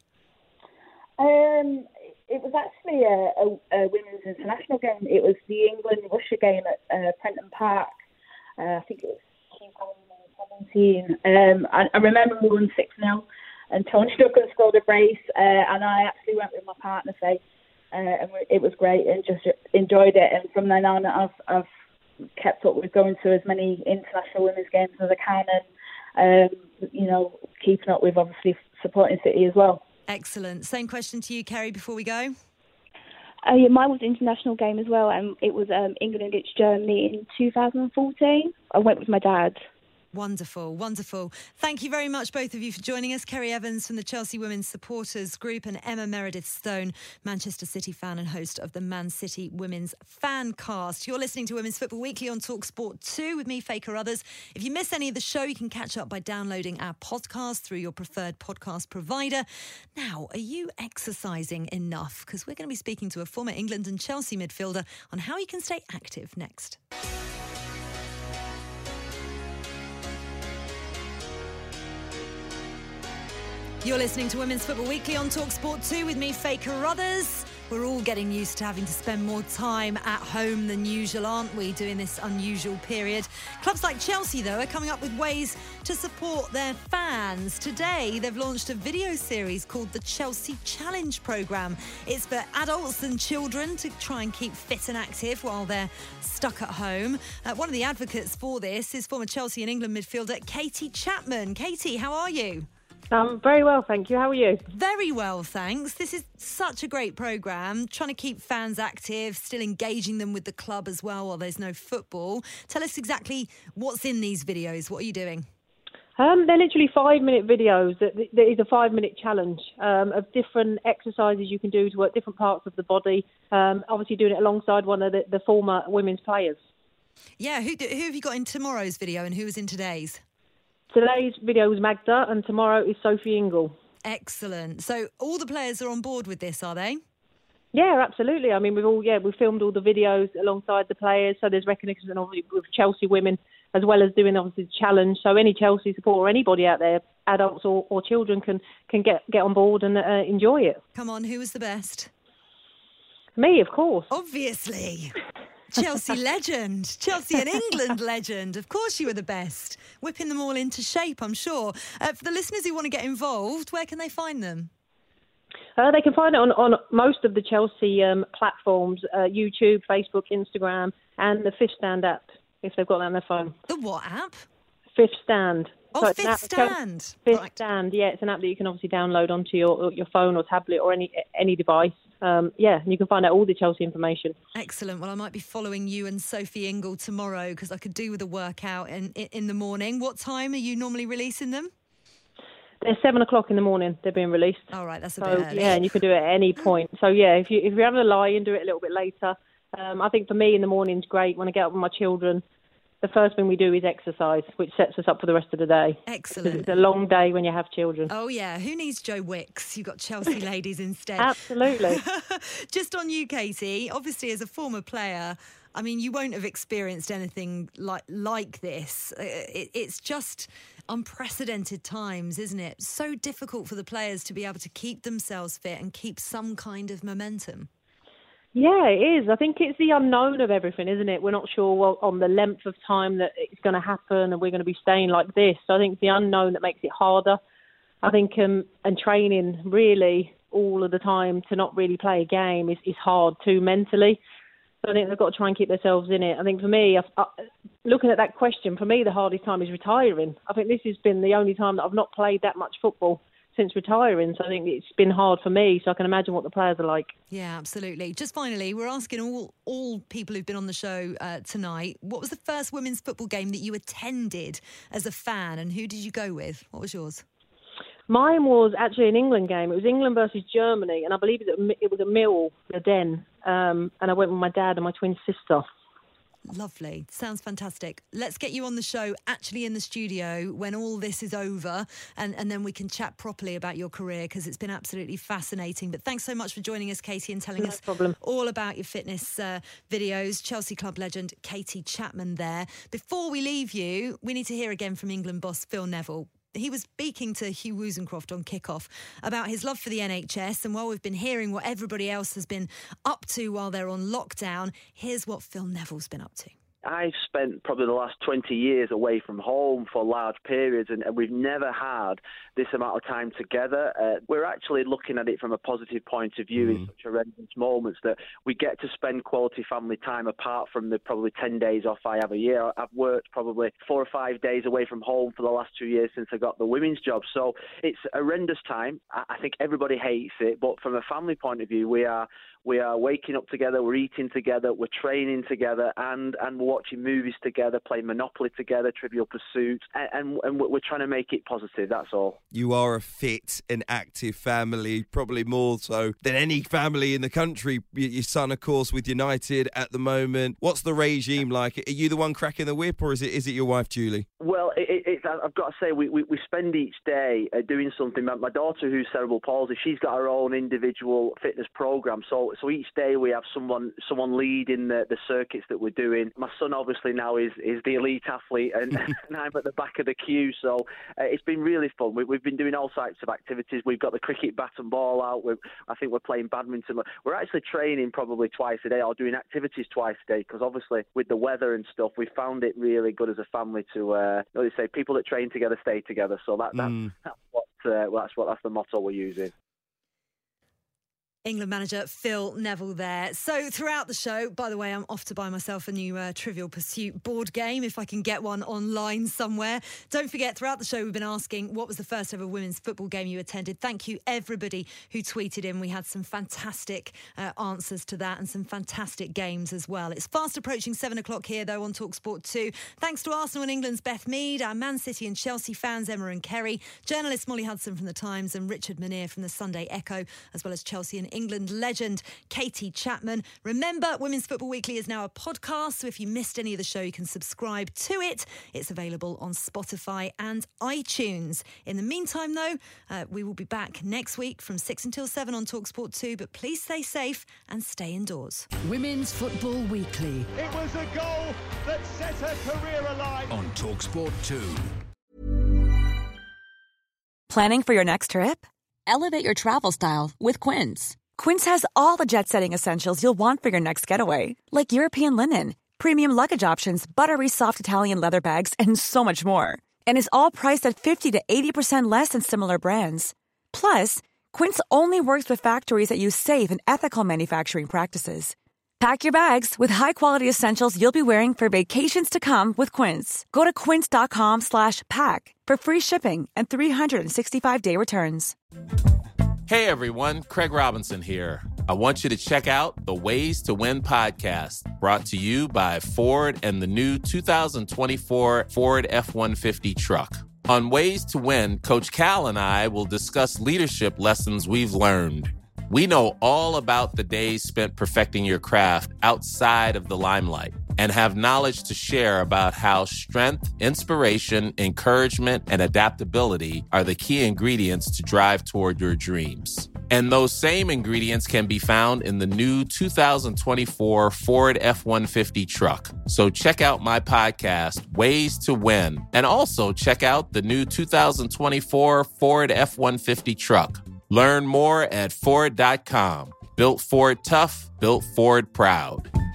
Um... It was actually a, a, a women's international game. It was the England-Russia game at uh, Prenton Park. Uh, I think it was twenty seventeen. Um, I, I remember we won six nil and Tony Duncan scored a brace. Uh, and I actually went with my partner, Faye, uh, and it was great and just enjoyed it. And from then on, I've, I've kept up with going to as many international women's games as I can, and um, you know, keeping up with obviously supporting City as well. Excellent. Same question to you, Kerry, before we go. Uh, yeah, mine was an international game as well, and it was um, England against Germany in two thousand fourteen. I went with my dad. Wonderful, wonderful. Thank you very much, both of you, for joining us. Kerry Evans from the Chelsea Women's Supporters Group and Emma Meredith Stone, Manchester City fan and host of the Man City Women's Fancast. You're listening to Women's Football Weekly on TalkSport two with me, Faye Carruthers. If you miss any of the show, you can catch up by downloading our podcast through your preferred podcast provider. Now, are you exercising enough? Because we're going to be speaking to a former England and Chelsea midfielder on how you can stay active next. You're listening to Women's Football Weekly on TalkSport two with me, Faye Carruthers. We're all getting used to having to spend more time at home than usual, aren't we, during this unusual period? Clubs like Chelsea, though, are coming up with ways to support their fans. Today, they've launched a video series called the Chelsea Challenge Programme. It's for adults and children to try and keep fit and active while they're stuck at home. Uh, one of the advocates for this is former Chelsea and England midfielder Katie Chapman. Katie, how are you? Um, very well, thank you. How are you? Very well, thanks. This is such a great programme, trying to keep fans active, still engaging them with the club as well while there's no football. Tell us exactly what's in these videos. What are you doing? Um, they're literally five-minute videos. That There is a five-minute challenge um, of different exercises you can do to work different parts of the body, um, obviously doing it alongside one of the, the former women's players. Yeah, who, who have you got in tomorrow's video and who was in today's? Today's video is Magda and tomorrow is Sophie Ingle. Excellent. So all the players are on board with this, are they? Yeah, absolutely. I mean, we've all yeah we filmed all the videos alongside the players, so there's recognition obviously with Chelsea women as well as doing obviously the challenge. So any Chelsea supporter or anybody out there, adults or, or children, can can get get on board and uh, enjoy it. Come on, who was the best? Me, of course. Obviously. Chelsea legend, Chelsea and England legend. Of course you were the best. Whipping them all into shape, I'm sure. Uh, for the listeners who want to get involved, where can they find them? Uh, they can find it on, on most of the Chelsea um, platforms, uh, YouTube, Facebook, Instagram, and the Fifth Stand app, if they've got that on their phone. The what app? Fifth Stand. Oh, so Fifth app, Stand. Fifth right. Stand, yeah, it's an app that you can obviously download onto your your phone or tablet or any any device. Um, yeah, and you can find out all the Chelsea information. Excellent. Well, I might be following you and Sophie Ingle tomorrow because I could do with a workout in, in, in the morning. What time are you normally releasing them? They're seven o'clock in the morning. They're being released. All right, that's a so, bit early. Yeah, and you can do it at any point. So yeah, if you if you're having a lie and do it a little bit later. Um, I think for me in the morning's great. When I get up with my children, the first thing we do is exercise, which sets us up for the rest of the day. Excellent. It's a long day when you have children. Oh, yeah. Who needs Joe Wicks? You've got Chelsea ladies instead. Absolutely. Just on you, Katie, obviously as a former player, I mean, you won't have experienced anything like like this. It, it's just unprecedented times, isn't it? So difficult for the players to be able to keep themselves fit and keep some kind of momentum. Yeah, it is. I think it's the unknown of everything, isn't it? We're not sure well, on the length of time that it's going to happen and we're going to be staying like this. So I think it's the unknown that makes it harder. I think um, and training really all of the time to not really play a game is, is hard too mentally. So I think they've got to try and keep themselves in it. I think for me, I, I, looking at that question, for me the hardest time is retiring. I think this has been the only time that I've not played that much football since retiring, so I think it's been hard for me, so I can imagine what the players are like. Yeah, absolutely. Just finally, we're asking all all people who've been on the show uh, tonight, what was the first women's football game that you attended as a fan, and who did you go with? What was yours? Mine was actually an England game. It was England versus Germany, and I believe it was a Mill, the Den, um, and I went with my dad and my twin sister. Lovely. Sounds fantastic. Let's get you on the show, actually in the studio, when all this is over, and, and then we can chat properly about your career, because it's been absolutely fascinating. But thanks so much for joining us, Katie, and telling no us problem. all about your fitness uh, videos. Chelsea club legend Katie Chapman there. Before we leave you, we need to hear again from England boss Phil Neville. He was speaking to Hugh Woozencroft on Kickoff about his love for the N H S, and while we've been hearing what everybody else has been up to while they're on lockdown, here's what Phil Neville's been up to. I've spent probably the last twenty years away from home for large periods, and, and we've never had this amount of time together. Uh, we're actually looking at it from a positive point of view mm. in such horrendous moments that we get to spend quality family time apart from the probably ten days off I have a year. I've worked probably four or five days away from home for the last two years since I got the women's job. So it's a horrendous time. I, I think everybody hates it, but from a family point of view, we are we are waking up together, we're eating together, we're training together, and, and we're watching movies together, playing Monopoly together, Trivial Pursuit, and, and, and we're trying to make it positive, that's all. You are a fit and active family, probably more so than any family in the country. Your son, of course, with United at the moment. What's the regime like? Are you the one cracking the whip, or is it is it your wife, Julie? Well, it, it, I've got to say, we, we, we spend each day uh, doing something. My, my daughter, who's cerebral palsy, she's got her own individual fitness program. So so each day we have someone someone leading the, the circuits that we're doing. My son obviously now is, is the elite athlete, and, and I'm at the back of the queue. So uh, it's been really fun. We, we've been doing all types of activities. We've got the cricket bat and ball out. We're, I think we're playing badminton. We're actually training probably twice a day, or doing activities twice a day, because obviously with the weather and stuff, we found it really good as a family to, uh, you know, they say people that train together stay together. So that, that mm. that's what uh, that's what that's the motto we're using. England manager Phil Neville there. So throughout the show, by the way, I'm off to buy myself a new uh, Trivial Pursuit board game, if I can get one online somewhere. Don't forget, throughout the show, we've been asking what was the first ever women's football game you attended. Thank you, everybody who tweeted in. We had some fantastic uh, answers to that, and some fantastic games as well. It's fast approaching seven o'clock here, though, on TalkSport two. Thanks to Arsenal and England's Beth Mead, our Man City and Chelsea fans, Emma and Kerry, journalist Molly Hudson from The Times, and Richard Manier from the Sunday Echo, as well as Chelsea and England legend Katie Chapman. Remember, Women's Football Weekly is now a podcast, so if you missed any of the show, you can subscribe to it. It's available on Spotify and iTunes. In the meantime, though, uh, we will be back next week from six until seven on TalkSport two, but please stay safe and stay indoors. Women's Football Weekly It was a goal that set her career alight. on TalkSport two. Planning for your next trip? Elevate your travel style with Quince. Quince has all the jet-setting essentials you'll want for your next getaway, like European linen, premium luggage options, buttery soft Italian leather bags, and so much more. And is all priced at fifty to eighty percent less than similar brands. Plus, Quince only works with factories that use safe and ethical manufacturing practices. Pack your bags with high-quality essentials you'll be wearing for vacations to come with Quince. Go to quince.com slash pack for free shipping and three sixty-five day returns. Hey everyone, Craig Robinson here. I want you to check out the Ways to Win podcast, brought to you by Ford and the new two thousand twenty-four Ford F one fifty truck. On Ways to Win, Coach Cal and I will discuss leadership lessons we've learned. We know all about the days spent perfecting your craft outside of the limelight and have knowledge to share about how strength, inspiration, encouragement, and adaptability are the key ingredients to drive toward your dreams. And those same ingredients can be found in the new two thousand twenty-four Ford F one fifty truck. So check out my podcast, Ways to Win, and also check out the new two thousand twenty-four Ford F one fifty truck. Learn more at Ford dot com. Built Ford tough, built Ford proud.